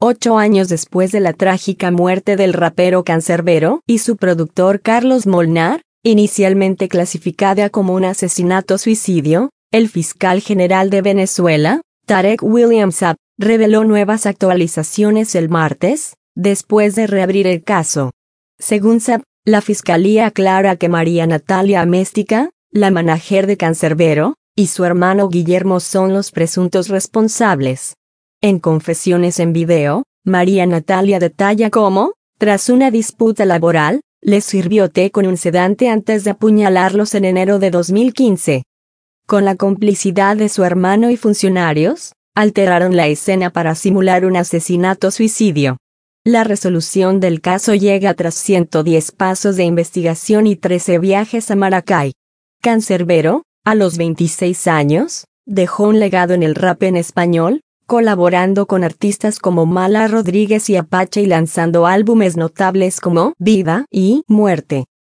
8 años después de la trágica muerte del rapero Canserbero y su productor Carlos Molnar, inicialmente clasificada como un asesinato-suicidio, el fiscal general de Venezuela, Tarek William Saab, reveló nuevas actualizaciones el martes, después de reabrir el caso. Según Saab, la fiscalía aclara que María Natalia Améstica, la manager de Canserbero, y su hermano Guillermo son los presuntos responsables. En confesiones en video, María Natalia detalla cómo, tras una disputa laboral, les sirvió té con un sedante antes de apuñalarlos en enero de 2015. Con la complicidad de su hermano y funcionarios, alteraron la escena para simular un asesinato-suicidio. La resolución del caso llega tras 110 pasos de investigación y 13 viajes a Maracay. Canserbero, a los 26 años, dejó un legado en el rap en español, colaborando con artistas como Mala Rodríguez y Apache y lanzando álbumes notables como Vida y Muerte.